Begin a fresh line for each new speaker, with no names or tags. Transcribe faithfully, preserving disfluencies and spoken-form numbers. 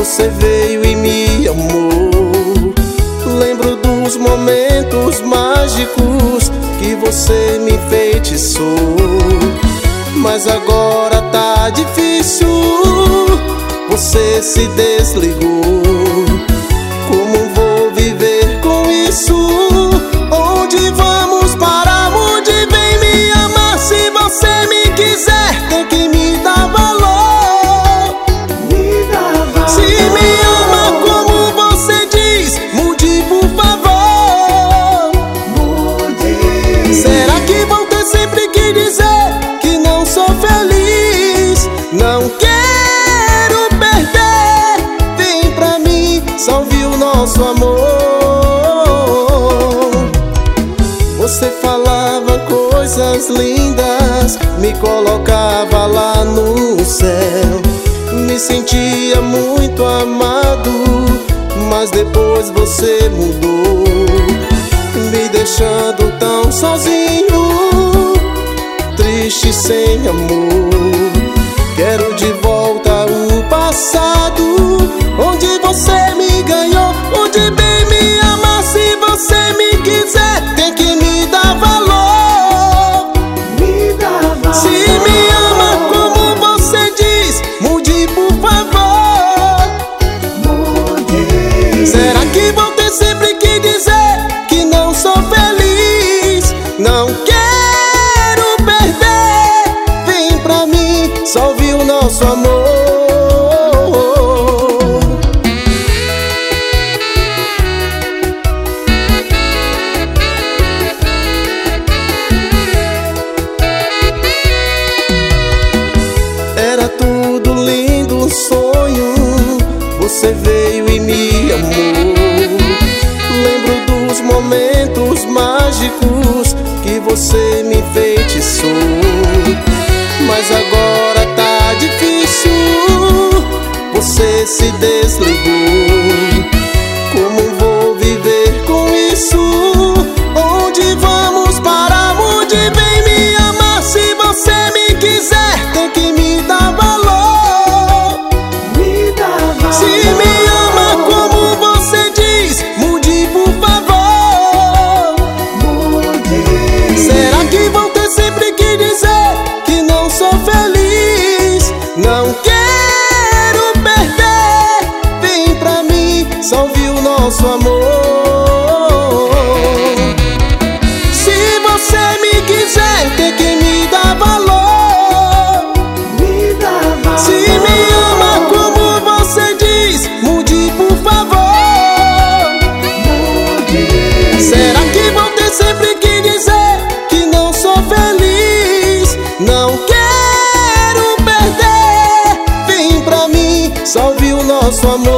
você veio e me amou. Lembro dos momentos mágicos que você me enfeitiçou. Mas agora tá difícil, você se desligou. Como vou viver com isso? Onde vamos parar? Onde vem me amar? Se você me quiser, tem que me dar valor.
Me dá valor.
Se me ama como você diz, mude por favor.
Mude.
Será que vou ter sempre que dizer que não sou feliz? Não quero perder. Vem pra mim, salve o nosso amor. Você falava coisas lindas, me colocava lá no céu. Me sentia muito amado, mas depois você mudou, me deixando tão sozinho, triste sem amor. Quero de volta o passado, onde você me ganhou, onde bem me amar. Se você me quiser, tem que me dar valor.
Me dá valor.
Se me ama como você diz, mude por favor.
Mude.
Será que vou ter sempre que dizer que não sou feliz? Não quero perder. Vem pra mim, salve o nosso amor. Era tudo lindo, um sonho, você veio e me amou. Lembro dos momentos mágicos que você me enfeitiçou. Mas agora tá difícil, você se desligou. Como vou viver com isso? Onde vamos parar? Onde vem me amar? Se você me quiser, tem que me dar valor.
Me dá valor.
Se me ama como você diz, mude por favor.
Mude.
Será que vou ter sempre que dizer que não sou feliz? Não quero perder. Vem pra mim, salve o nosso amor. Se você me quiser, tem que me dar valor.
Me dá valor.
Se me ama como você diz, mude por favor.
Mude.
Será que vou ter sempre que dizer que não sou feliz? Não quero perder. Vem pra mim, salve o nosso amor.